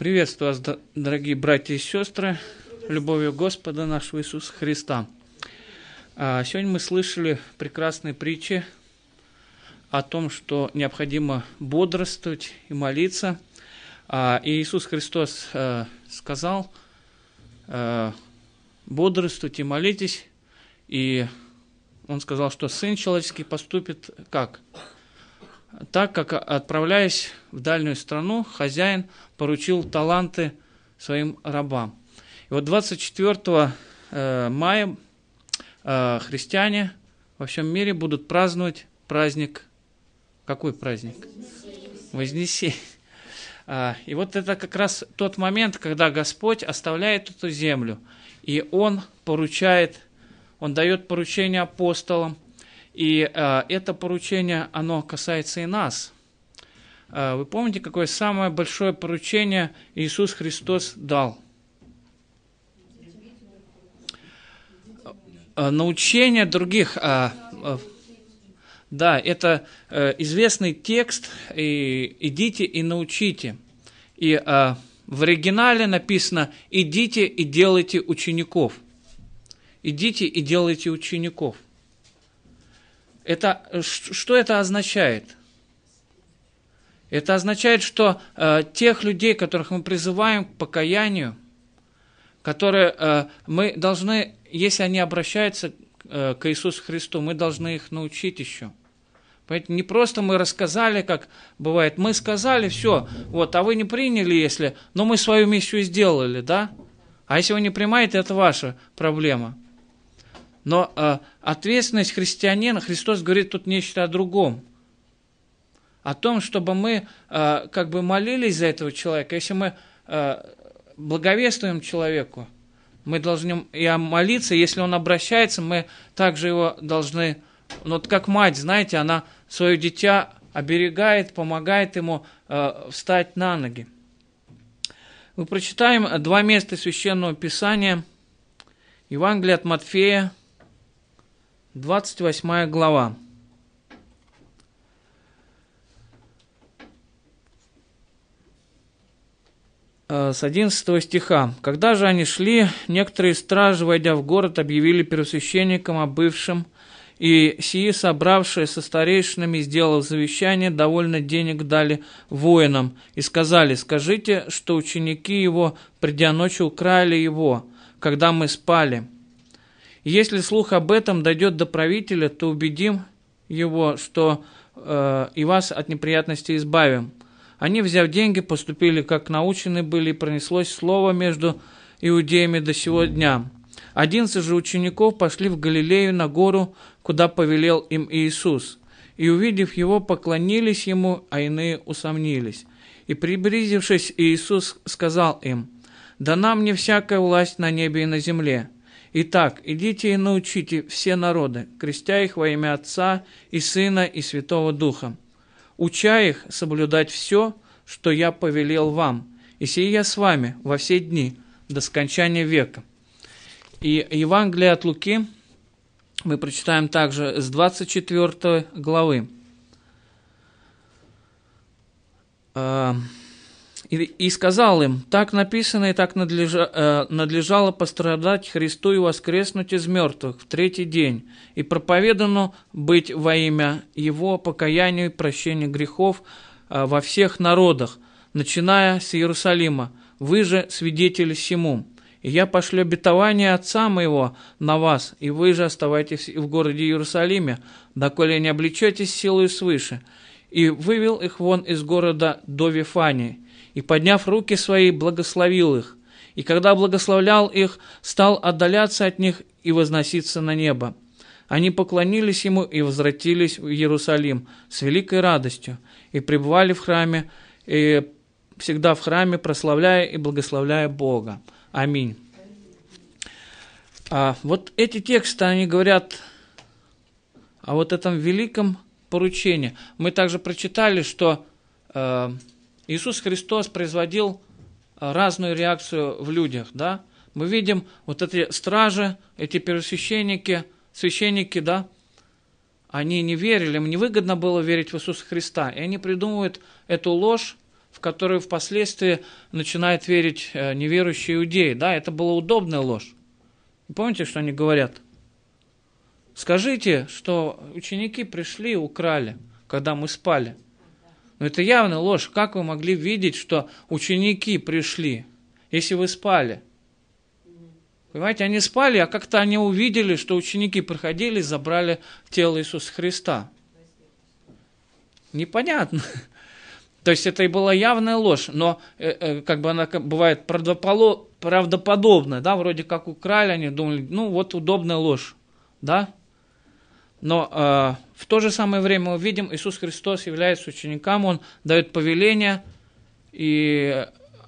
Приветствую вас, дорогие братья и сестры, любовью Господа нашего Иисуса Христа. Сегодня мы слышали прекрасные притчи о том, что необходимо бодрствовать и молиться. И Иисус Христос сказал: бодрствуйте и молитесь. И Он сказал, что Сын Человеческий поступит как? Так, как, отправляясь в дальнюю страну, хозяин поручил таланты своим рабам. И вот 24 мая христиане во всем мире будут праздновать праздник. Какой праздник? Вознесение. И вот это как раз тот момент, когда Господь оставляет эту землю, и Он поручает, Он дает поручение апостолам, и это поручение, оно касается и нас. Вы помните, какое самое большое поручение Иисус Христос дал? Научение других. Да, это известный текст, «Идите и научите». И в оригинале написано «Идите и делайте учеников». Идите и делайте учеников. Что это означает? Это означает, что тех людей, которых мы призываем к покаянию, которые мы должны, если они обращаются к Иисусу Христу, мы должны их научить еще. Поэтому не просто мы рассказали, как бывает, мы сказали, все, вот, а вы не приняли, если, но мы свою миссию сделали, да? А если вы не принимаете, это ваша проблема. Но ответственность христианина, Христос говорит тут нечто о другом. О том, чтобы мы как бы молились за этого человека. Если мы благовествуем человеку, мы должны и молиться. Если он обращается, мы также его должны... Ну, вот как мать, знаете, она свое дитя оберегает, помогает ему встать на ноги. Мы прочитаем два места Священного Писания. Евангелие от Матфея, 28 глава. С 11 стиха. «Когда же они шли, некоторые стражи, войдя в город, объявили первосвященникам о бывшем, и сии, собравшие со старейшинами, сделав завещание, довольно денег дали воинам, и сказали: скажите, что ученики его, придя ночью, украли его, когда мы спали. И если слух об этом дойдет до правителя, то убедим его, что и вас от неприятностей избавим. Они, взяв деньги, поступили, как научены были, и пронеслось слово между иудеями до сего дня. 11 же учеников пошли в Галилею на гору, куда повелел им Иисус. И, увидев его, поклонились ему, а иные усомнились. И, приблизившись, Иисус сказал им: дана мне всякая власть на небе и на земле. Итак, идите и научите все народы, крестя их во имя Отца и Сына и Святого Духа, уча их соблюдать все, что я повелел вам, и сие я с вами во все дни до скончания века». И Евангелие от Луки мы прочитаем также с 24 главы. «И сказал им: так написано, и так надлежало пострадать Христу и воскреснуть из мертвых в третий день, и проповедано быть во имя Его покаянию и прощению грехов во всех народах, начиная с Иерусалима. Вы же свидетели сему. И я пошлю обетование Отца моего на вас, и вы же оставайтесь в городе Иерусалиме, доколе не облечетесь силою свыше. И вывел их вон из города до Вифании, и, подняв руки свои, благословил их. И когда благословлял их, стал отдаляться от них и возноситься на небо. Они поклонились ему и возвратились в Иерусалим с великой радостью, и пребывали в храме, и всегда в храме, прославляя и благословляя Бога. Аминь». Вот эти тексты, они говорят о вот этом великом поручении. Мы также прочитали, что Иисус Христос производил разную реакцию в людях, да? Мы видим вот эти стражи, эти первосвященники, священники, да? Они не верили, им невыгодно было верить в Иисуса Христа, и они придумывают эту ложь, в которую впоследствии начинают верить неверующие иудеи. Да, это была удобная ложь. Помните, что они говорят? Скажите, что ученики пришли и украли, когда мы спали. Но это явная ложь. Как вы могли видеть, что ученики пришли, если вы спали? Понимаете, они спали, а как-то они увидели, что ученики приходили и забрали тело Иисуса Христа. Непонятно. То есть это и была явная ложь, но как бы она бывает правдоподобная, да, вроде как украли, они думали, ну вот удобная ложь, да. Но в то же самое время мы видим, Иисус Христос является учеником, Он дает повеление, и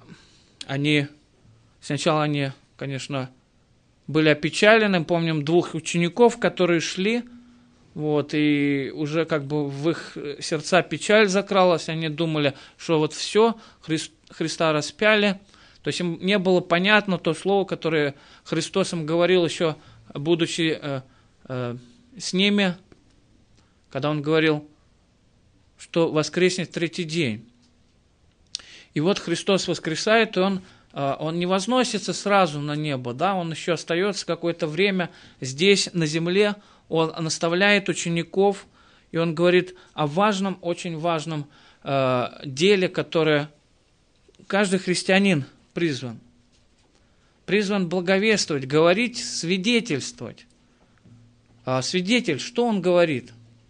сначала они, конечно, были опечалены, помним двух учеников, которые шли, вот, и уже как бы в их сердца печаль закралась, они думали, что вот все, Христа распяли, то есть им не было понятно то слово, которое Христос им говорил еще, будучи с ними, когда Он говорил, что воскреснет в третий день. И вот Христос воскресает, и Он не возносится сразу на небо, да, Он еще остается какое-то время здесь, на земле, Он наставляет учеников, и Он говорит о важном, очень важном деле, которое каждый христианин призван. Призван благовествовать, говорить, свидетельствовать. Свидетель, что он говорит?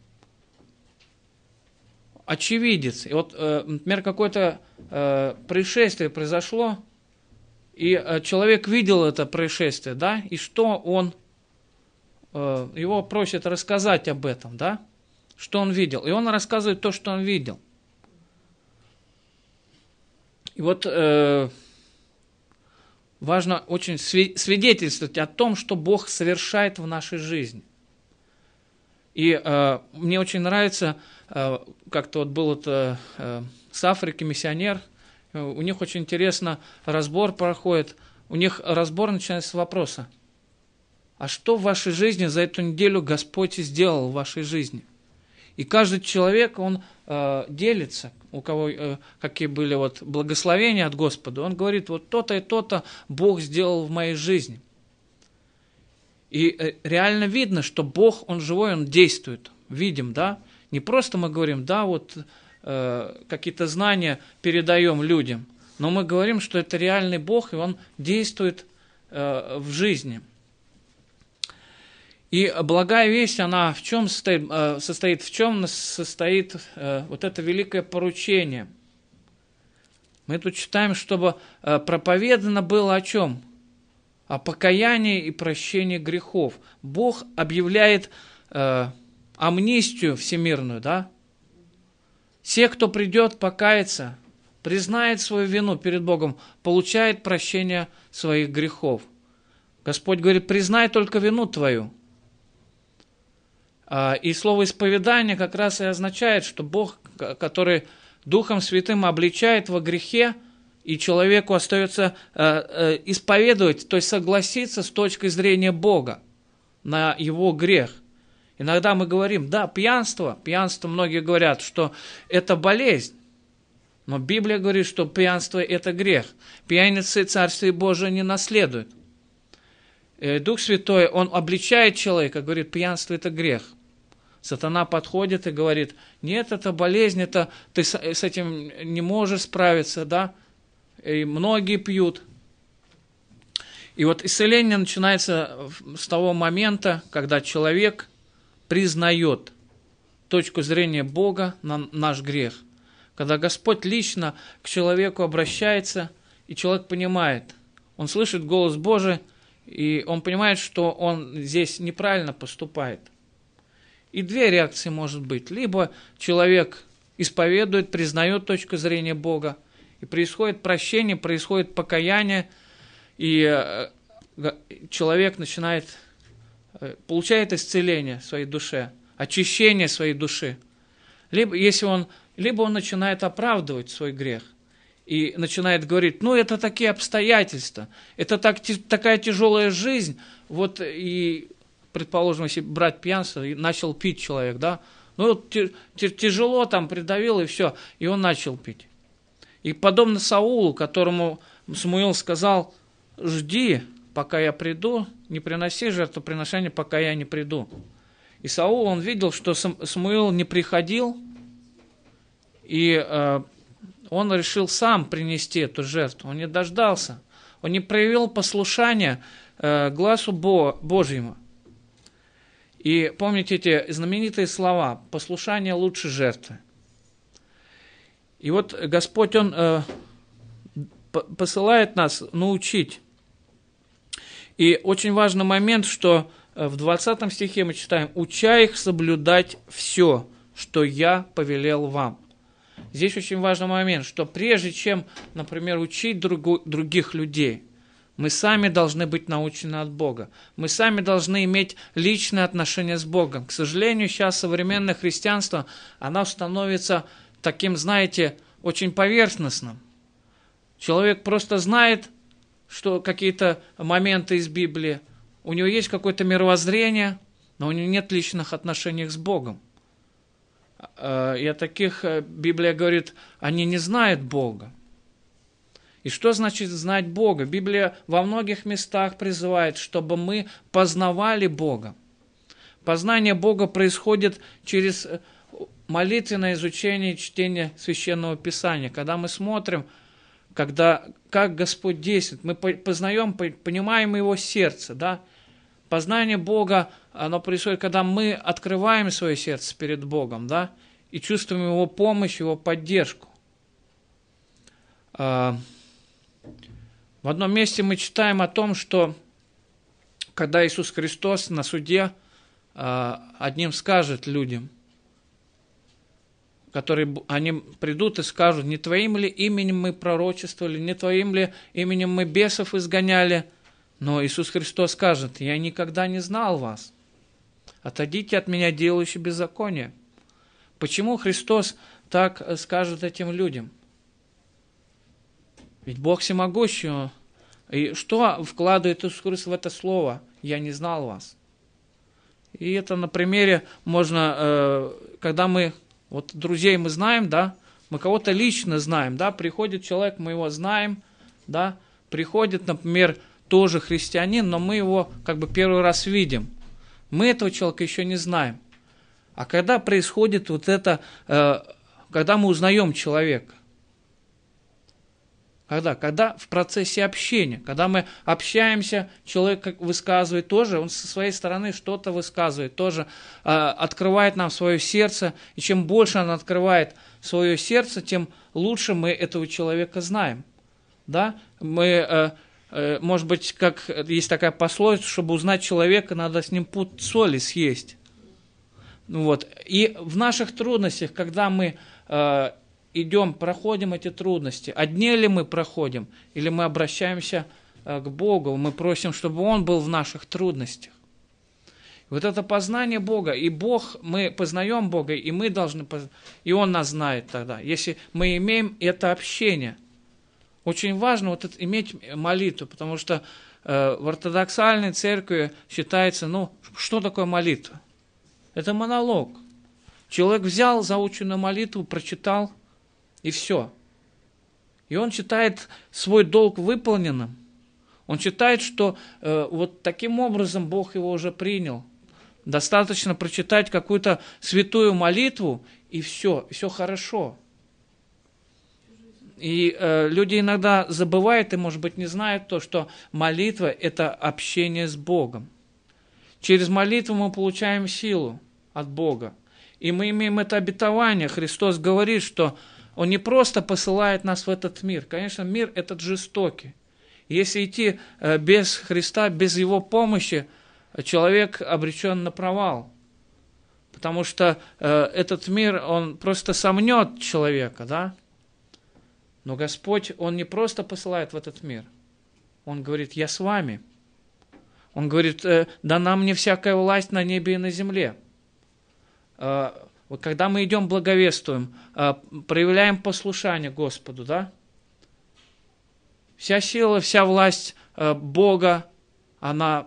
Очевидец. И вот, например, какое-то происшествие произошло, и человек видел это происшествие, да, и что он, его просят рассказать об этом, да, что он видел. И он рассказывает то, что он видел. И вот важно очень свидетельствовать о том, что Бог совершает в нашей жизни. И мне очень нравится, как-то вот был это, с Африки миссионер, у них очень интересно разбор проходит, у них разбор начинается с вопроса: а что в вашей жизни за эту неделю Господь сделал в вашей жизни? И каждый человек, он делится, у кого какие были вот благословения от Господа, он говорит, вот то-то и то-то Бог сделал в моей жизни. И реально видно, что Бог, Он живой, Он действует. Видим, да? Не просто мы говорим, да, вот какие-то знания передаем людям, но мы говорим, что это реальный Бог, и Он действует в жизни. И благая весть, она в чем состоит, в чем состоит вот это великое поручение? Мы тут читаем, чтобы проповедано было о чем? О покаянии и прощении грехов. Бог объявляет амнистию всемирную, да? Все, кто придет покаяться, признает свою вину перед Богом, получает прощение своих грехов. Господь говорит, признай только вину твою. И слово исповедание как раз и означает, что Бог, который Духом Святым обличает во грехе, и человеку остается исповедовать, то есть согласиться с точки зрения Бога на его грех. Иногда мы говорим, да, пьянство, многие говорят, что это болезнь, но Библия говорит, что пьянство – это грех. Пьяницы Царствие Божие не наследуют. Дух Святой, Он обличает человека, говорит, пьянство – это грех. Сатана подходит и говорит, нет, это болезнь, это ты с этим не можешь справиться, да, и многие пьют. И вот исцеление начинается с того момента, когда человек признает точку зрения Бога на наш грех. Когда Господь лично к человеку обращается, и человек понимает, он слышит голос Божий, и он понимает, что он здесь неправильно поступает. И две реакции может быть. Либо человек исповедует, признает точку зрения Бога, и происходит прощение, происходит покаяние, и человек получает исцеление в своей душе, очищение своей души. Либо он начинает оправдывать свой грех и начинает говорить, ну это такие обстоятельства, это такая тяжелая жизнь, вот и, предположим, если брать пьянство, и начал пить человек, да, ну тяжело там придавил и все, и он начал пить. И подобно Саулу, которому Самуил сказал: жди, пока я приду, не приноси жертвоприношение, пока я не приду. И Саул, он видел, что Самуил не приходил, и он решил сам принести эту жертву. Он не дождался, он не проявил послушания глазу Божьему. И помните эти знаменитые слова: послушание лучше жертвы. И вот Господь, Он посылает нас научить. И очень важный момент, что в 20 стихе мы читаем: «Уча их соблюдать все, что я повелел вам». Здесь очень важный момент, что прежде чем, например, учить других людей, мы сами должны быть научены от Бога. Мы сами должны иметь личное отношение с Богом. К сожалению, сейчас современное христианство, оно становится таким, знаете, очень поверхностным. Человек просто знает, что какие-то моменты из Библии, у него есть какое-то мировоззрение, но у него нет личных отношений с Богом. И о таких Библия говорит: они не знают Бога. И что значит знать Бога? Библия во многих местах призывает, чтобы мы познавали Бога. Познание Бога происходит через молитвенное изучение и чтение Священного Писания. Когда мы смотрим, как Господь действует, мы познаем, понимаем Его сердце. Да? Познание Бога, оно происходит, когда мы открываем свое сердце перед Богом, да? И чувствуем Его помощь, Его поддержку. В одном месте мы читаем о том, что когда Иисус Христос на суде одним скажет людям, они придут и скажут: не Твоим ли именем мы пророчествовали, не Твоим ли именем мы бесов изгоняли? Но Иисус Христос скажет: я никогда не знал вас. Отойдите от меня, делающие беззаконие. Почему Христос так скажет этим людям? Ведь Бог всемогущий. И что вкладывает Иисус Христос в это слово? Я не знал вас. И это на примере можно, когда мы, вот друзей мы знаем, да, мы кого-то лично знаем, да, приходит человек, мы его знаем, да, приходит, например, тоже христианин, но мы его как бы первый раз видим. Мы этого человека еще не знаем. А когда происходит вот это, когда мы узнаем человека, когда в процессе общения, когда мы общаемся, человек высказывает тоже, он со своей стороны что-то высказывает, тоже открывает нам свое сердце, и чем больше он открывает свое сердце, тем лучше мы этого человека знаем. Да? Мы, может быть, как есть такая пословица, чтобы узнать человека, надо с ним пуд соли съесть. Вот. И в наших трудностях, когда мы идем, проходим эти трудности, одни ли мы проходим, или мы обращаемся к Богу, мы просим, чтобы Он был в наших трудностях. Вот это познание Бога, и Бог, мы познаем Бога, и мы должны, и Он нас знает тогда, если мы имеем это общение. Очень важно вот это, иметь молитву, потому что в ортодоксальной церкви считается, что такое молитва? Это монолог. Человек взял заученную молитву, прочитал, и все. И он считает свой долг выполненным. Он считает, что вот таким образом Бог его уже принял. Достаточно прочитать какую-то святую молитву, и все хорошо. И люди иногда забывают и, может быть, не знают то, что молитва – это общение с Богом. Через молитву мы получаем силу от Бога. И мы имеем это обетование. Христос говорит, что Он не просто посылает нас в этот мир. Конечно, мир этот жестокий. Если идти без Христа, без Его помощи, человек обречен на провал. Потому что этот мир, он просто сомнет человека, да? Но Господь, Он не просто посылает в этот мир. Он говорит: я с вами. Он говорит: дана мне всякая власть на небе и на земле. Вот когда мы идем, благовествуем, проявляем послушание Господу, да? Вся сила, вся власть Бога, она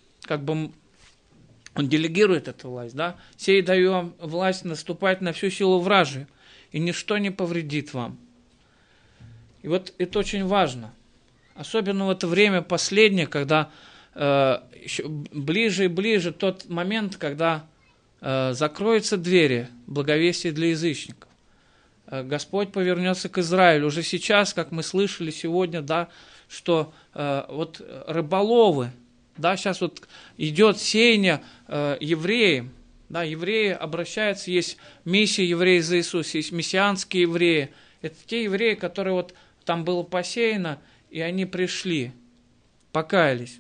Он делегирует эту власть, да? «Сей даю вам власть наступать на всю силу вражию, и ничто не повредит вам». И вот это очень важно. Особенно в это время последнее, когда еще ближе и ближе тот момент, когда закроются двери благовестия для язычников. Господь повернется к Израилю. Уже сейчас, как мы слышали сегодня, да, что вот рыболовы, да, сейчас вот идет сеяние евреям, да, евреи обращаются, есть миссия евреи за Иисуса, есть мессианские евреи. Это те евреи, которые вот там было посеяно, и они пришли, покаялись.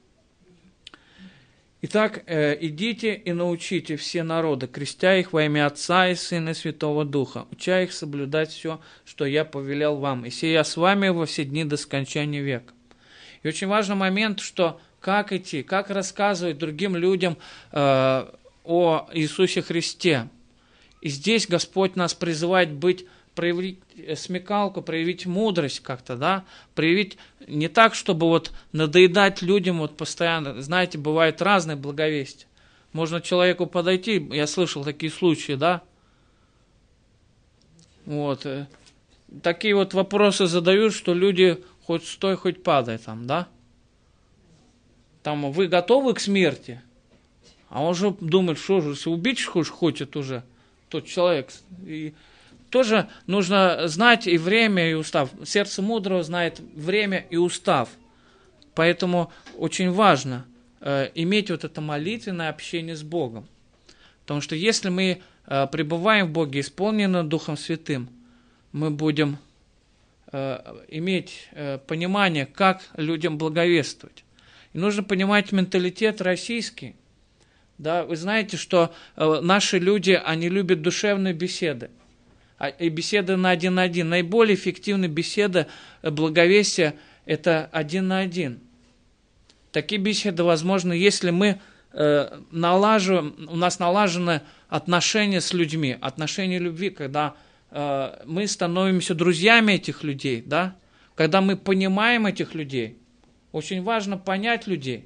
Итак, идите и научите все народы, крестя их во имя Отца и Сына и Святого Духа, уча их соблюдать все, что я повелел вам, и сия с вами во все дни до скончания века. И очень важный момент, что как идти, как рассказывать другим людям о Иисусе Христе. И здесь Господь нас призывает проявить смекалку, проявить мудрость как-то, да, проявить не так, чтобы вот надоедать людям вот постоянно. Знаете, бывает разное благовестие. Можно человеку подойти, я слышал такие случаи, да, вот, такие вот вопросы задают, что люди хоть стой, хоть падай там, да, там, вы готовы к смерти? А он же думает, что же, если убить хочет уже тот человек. И тоже нужно знать и время, и устав. Сердце мудрого знает время и устав. Поэтому очень важно иметь вот это молитвенное общение с Богом. Потому что если мы пребываем в Боге, исполнены Духом Святым, мы будем иметь понимание, как людям благовествовать. И нужно понимать менталитет российский. Да, вы знаете, что наши люди, они любят душевные беседы. И беседы на один на один. Наиболее эффективная беседа благовестия – это один на один. Такие беседы возможны, если мы у нас налажены отношения с людьми, отношения любви, когда мы становимся друзьями этих людей, да? Когда мы понимаем этих людей. Очень важно понять людей.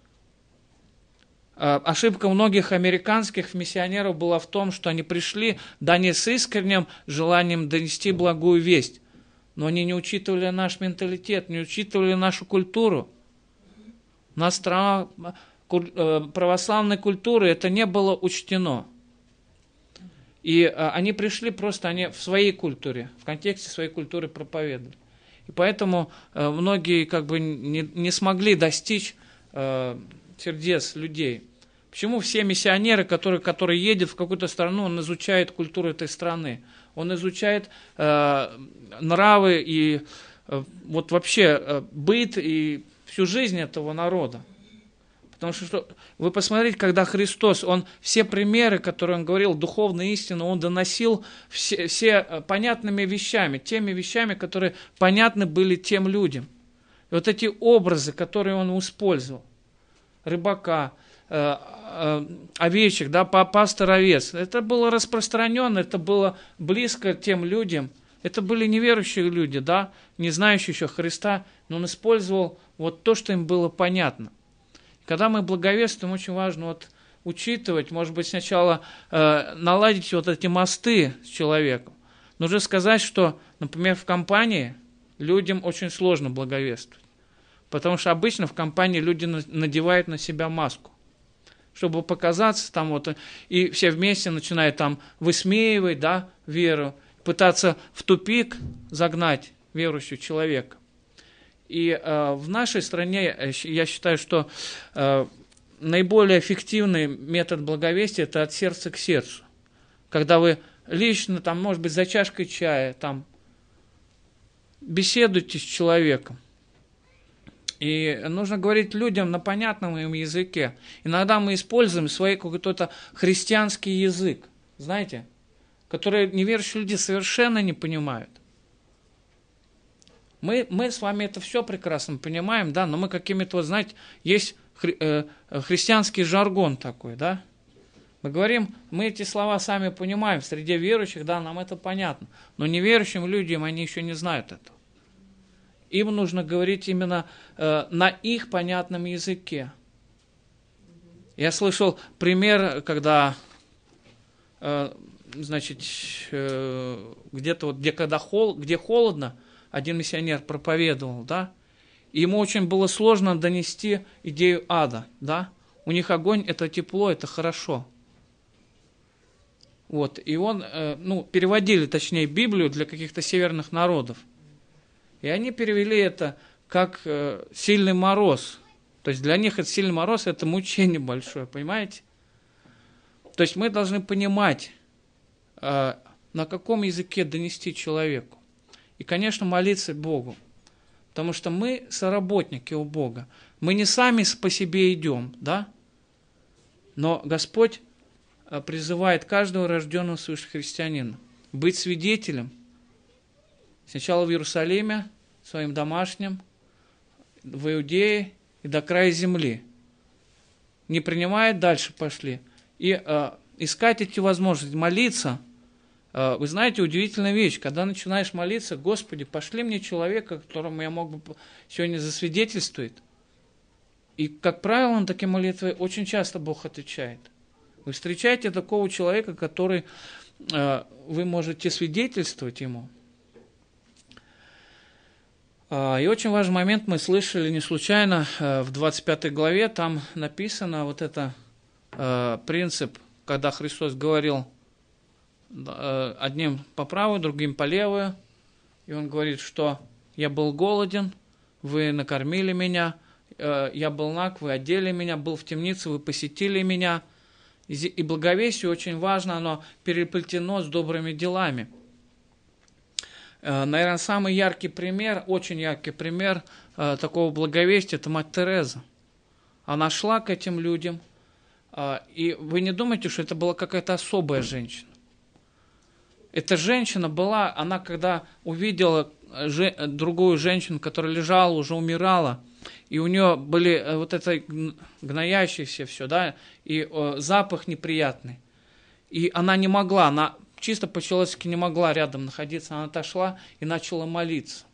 Ошибка многих американских миссионеров была в том, что они пришли, да, не с искренним желанием донести благую весть, но они не учитывали наш менталитет, не учитывали нашу культуру. У нас страна православной культуры, это не было учтено. И они пришли просто, они в своей культуре, в контексте своей культуры проповедовали. И поэтому многие как бы не смогли достичь сердец людей. Почему все миссионеры, которые едут в какую-то страну, он изучает культуру этой страны, он изучает нравы и вот вообще быт и всю жизнь этого народа. Потому что вы посмотрите, когда Христос, он все примеры, которые он говорил, духовные истины, он доносил все понятными вещами, теми вещами, которые понятны были тем людям. И вот эти образы, которые он использовал, рыбака, овечек, да, пастор-овец. Это было распространено, это было близко тем людям. Это были неверующие люди, да, не знающие еще Христа, но он использовал вот то, что им было понятно. Когда мы благовествуем, очень важно вот учитывать, может быть, сначала наладить вот эти мосты с человеком. Нужно сказать, что, например, в компании людям очень сложно благовествовать. Потому что обычно в компании люди надевают на себя маску, чтобы показаться там вот, и все вместе начинают там высмеивать, да, веру, пытаться в тупик загнать верующего человека. И в нашей стране, я считаю, что наиболее эффективный метод благовестия – это от сердца к сердцу. Когда вы лично, там, может быть, за чашкой чая, там, беседуете с человеком. И нужно говорить людям на понятном им языке. Иногда мы используем свой какой-то христианский язык, знаете, который неверующие люди совершенно не понимают. Мы с вами это все прекрасно понимаем, да, но мы какими-то, вот, знаете, есть христианский жаргон такой, да. Мы говорим, мы эти слова сами понимаем, в среде верующих, да, нам это понятно, но неверующим людям они еще не знают этого. Им нужно говорить именно на их понятном языке. Я слышал пример, когда, значит, где-то вот, где холодно, один миссионер проповедовал, да, и ему очень было сложно донести идею ада, да. У них огонь – это тепло, это хорошо. Вот, и он, переводили, точнее, Библию для каких-то северных народов. И они перевели это как сильный мороз. То есть для них это сильный мороз – это мучение большое, понимаете? То есть мы должны понимать, на каком языке донести человеку. И, конечно, молиться Богу. Потому что мы соработники у Бога. Мы не сами по себе идем, да? Но Господь призывает каждого рожденного свыше христианина быть свидетелем. Сначала в Иерусалиме, своим домашним, в Иудее и до края земли. Не принимает, дальше пошли. И искать эти возможности, молиться. Вы знаете, удивительная вещь, когда начинаешь молиться: Господи, пошли мне человека, которому я мог бы сегодня засвидетельствовать. И, как правило, на такие молитвы очень часто Бог отвечает. Вы встречаете такого человека, который вы можете свидетельствовать ему. И очень важный момент мы слышали не случайно в 25 главе, там написано вот это принцип, когда Христос говорил одним по правую, другим по левую, и Он говорит, что я был голоден, вы накормили меня, я был наг, вы одели меня, был в темнице, вы посетили меня. И благовестие очень важно, оно переплетено с добрыми делами. Наверное, самый яркий пример, очень яркий пример такого благовестия – это мать Тереза. Она шла к этим людям, и вы не думайте, что это была какая-то особая женщина. Эта женщина была, она когда увидела другую женщину, которая лежала, уже умирала, и у нее были вот это гноящееся все, да, и запах неприятный. И она не могла, она чисто по-человечески не могла рядом находиться, она отошла и начала молиться.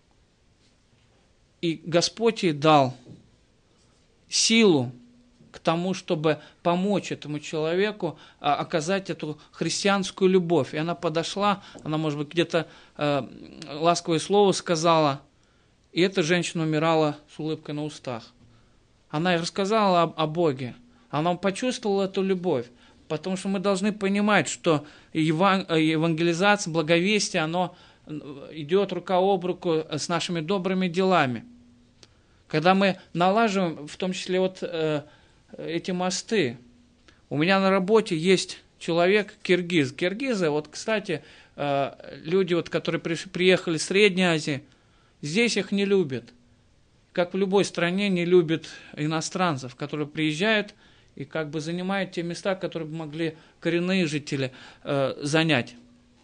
И Господь ей дал силу к тому, чтобы помочь этому человеку оказать эту христианскую любовь. И она подошла, она, может быть, где-то ласковое слово сказала, и эта женщина умирала с улыбкой на устах. Она рассказала о Боге, она почувствовала эту любовь, потому что мы должны понимать, что евангелизация, благовестие, оно идет рука об руку с нашими добрыми делами. Когда мы налаживаем, в том числе вот эти мосты. У меня на работе есть человек киргиз. Киргизы, вот, кстати, люди, вот, которые приехали из Средней Азии, здесь их не любят. Как в любой стране не любят иностранцев, которые приезжают и как бы занимают те места, которые бы могли коренные жители занять.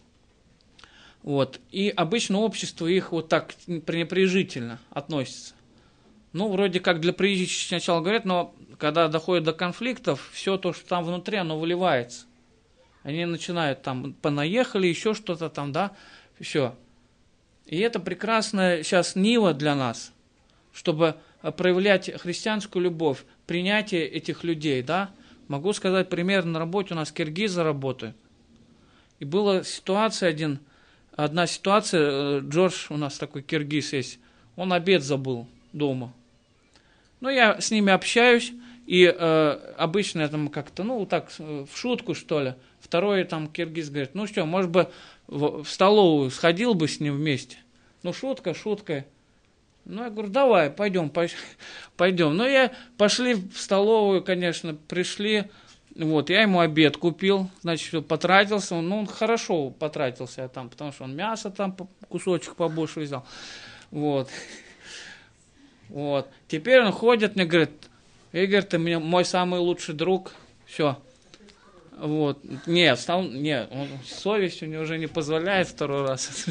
Вот. И обычно общество их вот так пренебрежительно относится. Ну, вроде как для приезжих сначала говорят, но когда доходит до конфликтов, все то, что там внутри, оно выливается. Они начинают там, понаехали, еще что-то там, да, все. И это прекрасная сейчас нива для нас, чтобы проявлять христианскую любовь, принятие этих людей, да. Могу сказать пример, на работе у нас киргизы работают. И была ситуация одна ситуация, Джордж у нас такой киргиз есть, он обед забыл дома. Ну, я с ними общаюсь, и обычно я там как-то, ну, так, в шутку, что ли. Второй там киргиз говорит, ну что, может быть, в столовую сходил бы с ним вместе. Ну, шутка шуткой. Ну, я говорю, давай, пойдем. Ну, пошли в столовую, конечно, пришли. Вот, я ему обед купил, значит, потратился. Ну, он хорошо потратился там, потому что он мясо там, кусочек побольше взял. Вот. Вот. Теперь он ходит, мне говорит, Игорь, ты мой самый лучший друг. Все. Вот. Нет, совесть у него уже не позволяет второй раз.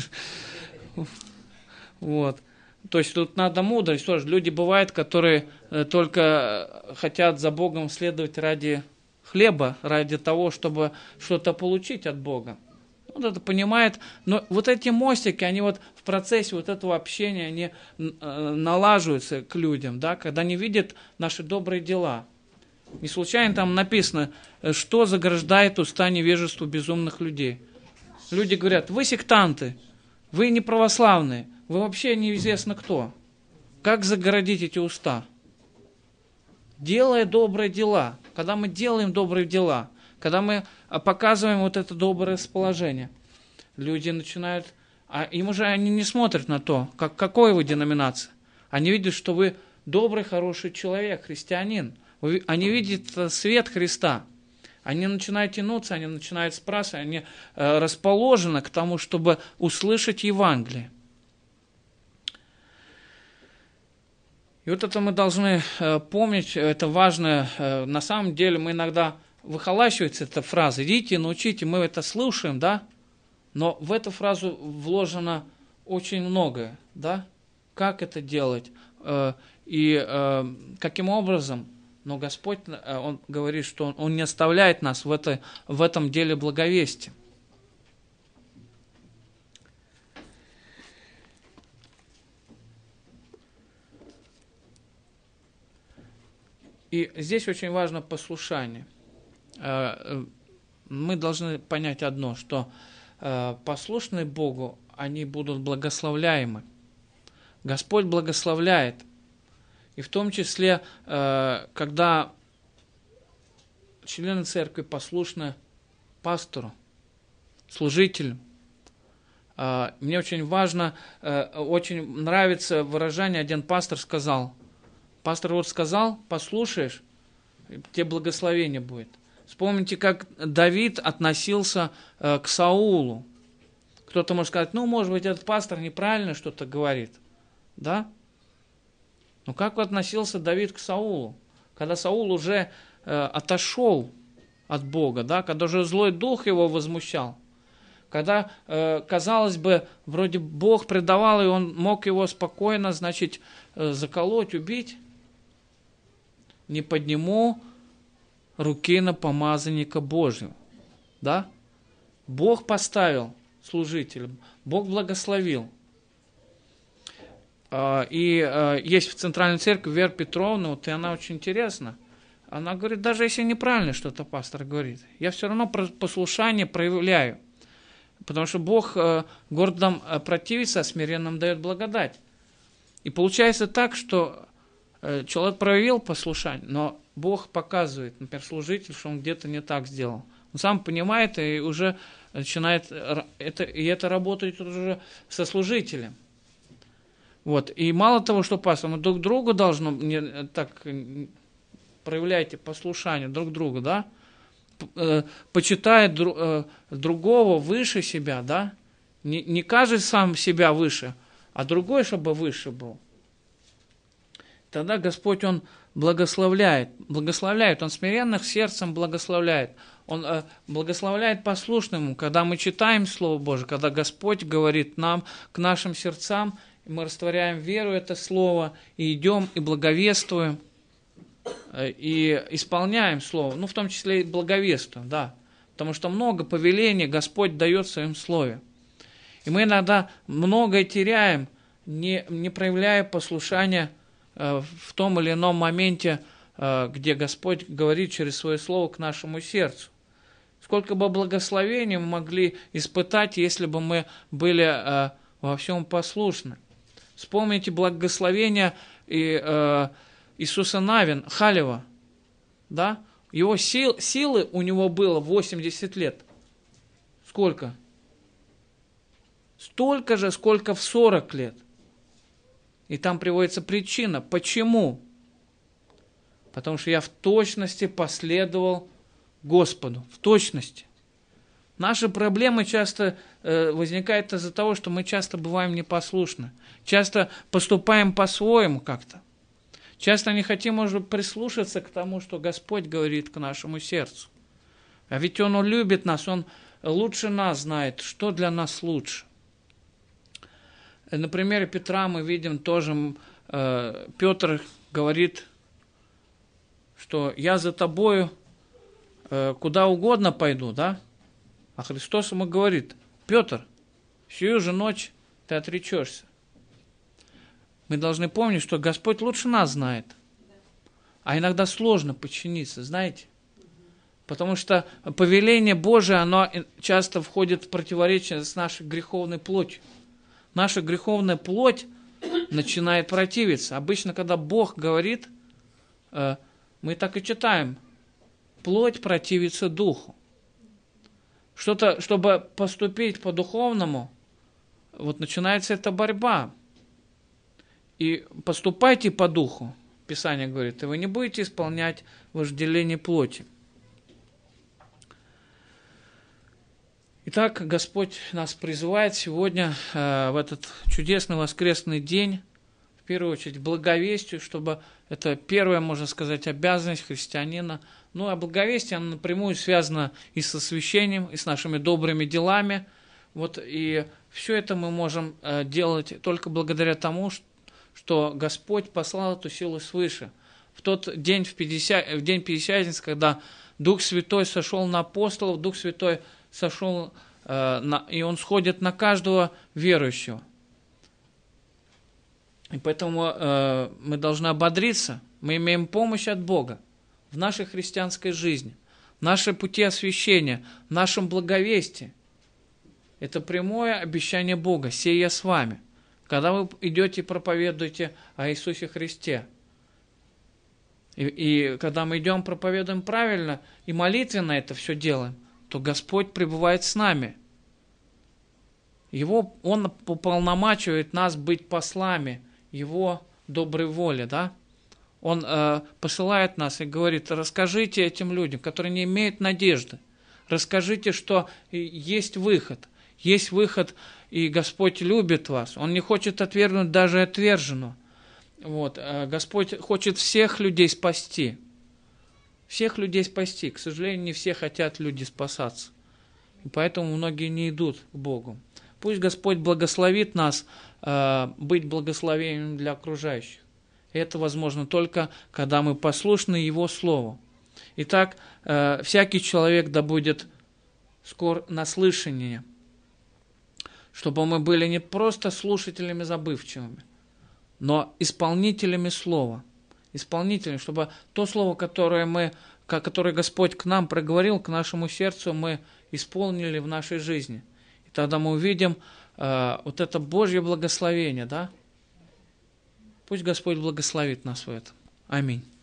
Вот. То есть тут надо мудрость тоже. Люди бывают, которые только хотят за Богом следовать ради хлеба, ради того, чтобы что-то получить от Бога. Вот это понимает, но вот эти мостики, они вот в процессе вот этого общения, они налаживаются к людям, да, когда они видят наши добрые дела. Не случайно там написано, что заграждает уста невежеству безумных людей. Люди говорят, вы сектанты, вы не православные, вы вообще неизвестно кто. Как загородить эти уста? Делая добрые дела. Когда мы делаем добрые дела, когда мы показываем вот это доброе расположение, люди начинают... А им уже они не смотрят на то, какой вы деноминация. Они видят, что вы добрый, хороший человек, христианин. Они видят свет Христа. Они начинают тянуться, они начинают спрашивать, они расположены к тому, чтобы услышать Евангелие. И вот это мы должны помнить, это важно. На самом деле мы иногда выхолащивается эта фраза «идите, научите», мы это слушаем, да? Но в эту фразу вложено очень многое, да? Как это делать и каким образом. Но Господь, Он говорит, что Он не оставляет нас в этом деле благовестия. И здесь очень важно послушание. Мы должны понять одно, что послушные Богу, они будут благословляемы. Господь благословляет. И в том числе, когда члены церкви послушны пастору, служителю. Мне очень важно, очень нравится выражение, один пастор сказал, послушаешь, тебе благословение будет. Вспомните, как Давид относился к Саулу. Кто-то может сказать, может быть, этот пастор неправильно что-то говорит. Да? Но как относился Давид к Саулу? Когда Саул уже отошел от Бога, да? Когда уже злой дух его возмущал, когда, казалось бы, вроде Бог предавал, и он мог его спокойно, заколоть, убить. Не подниму руки на помазанника Божьего. Да? Бог поставил служителем, Бог благословил. И есть в Центральной Церкви Вера Петровна, и она очень интересна. Она говорит, даже если неправильно что-то пастор говорит, я все равно послушание проявляю. Потому что Бог гордым противится, а смиренным дает благодать. И получается так, что человек проявил послушание, но Бог показывает, например, служитель, что он где-то не так сделал. Он сам понимает и уже начинает, это работает уже со служителем. Вот. И мало того, что пастор, мы друг другу должны проявляйте послушание друг другу, да? Почитая другого выше себя, да? Не каждый сам себя выше, а другой, чтобы выше был. Тогда Господь, Он благословляет, Он смиренных сердцем благословляет, Он благословляет послушным, когда мы читаем Слово Божие, когда Господь говорит нам, к нашим сердцам, мы растворяем веру, это Слово, и идем, и благовествуем, и исполняем Слово, в том числе и благовествуем, да, потому что много повелений Господь дает в Своем Слове. И мы иногда многое теряем, не проявляя послушания в том или ином моменте, где Господь говорит через Свое Слово к нашему сердцу. Сколько бы благословений мы могли испытать, если бы мы были во всем послушны. Вспомните благословение Иисуса Навин, Халева, да? Его силы у него было 80 лет. Сколько? Столько же, сколько в 40 лет. И там приводится причина. Почему? Потому что я в точности последовал Господу. В точности. Наши проблемы часто возникают из-за того, что мы часто бываем непослушны. Часто поступаем по-своему как-то. Часто не хотим, может быть, прислушаться к тому, что Господь говорит к нашему сердцу. А ведь Он любит нас, Он лучше нас знает, что для нас лучше. На примере Петра мы видим тоже, Петр говорит, что я за тобою куда угодно пойду, да? А Христос ему говорит, Петр, сию же ночь ты отречешься. Мы должны помнить, что Господь лучше нас знает. А иногда сложно подчиниться, знаете? Потому что повеление Божие, оно часто входит в противоречие с нашей греховной плотью. наша греховная плоть начинает противиться. Обычно, когда Бог говорит, мы так и читаем, плоть противится духу. Что-то, чтобы поступить по-духовному, вот начинается эта борьба. И поступайте по духу, Писание говорит, и вы не будете исполнять вожделение плоти. Итак, Господь нас призывает сегодня, в этот чудесный воскресный день, в первую очередь, благовестию, чтобы это первая, можно сказать, обязанность христианина. Ну, а благовестие, оно напрямую связано и с освящением, и с нашими добрыми делами. Вот, и все это мы можем делать только благодаря тому, что Господь послал эту силу свыше. В тот день, в день Пятидесятницы, когда Дух Святой сошел на апостолов, Дух Святой сошел, и Он сходит на каждого верующего. И поэтому мы должны ободриться, мы имеем помощь от Бога в нашей христианской жизни, в нашей пути освящения, в нашем благовестии. Это прямое обещание Бога, «Сей я с вами», когда вы идете и проповедуете о Иисусе Христе. И когда мы идем, проповедуем правильно и молитвенно это все делаем, то Господь пребывает с нами. Он уполномачивает нас быть послами Его доброй воли, да? Он посылает нас и говорит, расскажите этим людям, которые не имеют надежды, расскажите, что есть выход, и Господь любит вас. Он не хочет отвергнуть даже отверженного. Вот. Господь хочет всех людей спасти. Всех людей спасти. К сожалению, не все хотят люди спасаться. И поэтому многие не идут к Богу. Пусть Господь благословит нас быть благословением для окружающих. И это возможно только, когда мы послушны Его Слову. Итак, всякий человек да будет скор на слышание, чтобы мы были не просто слушателями забывчивыми, но исполнителями Слова. Исполнителями, чтобы то Слово, которое Господь к нам проговорил, к нашему сердцу, мы исполнили в нашей жизни. И тогда мы увидим вот это Божье благословение, да? Пусть Господь благословит нас в этом. Аминь.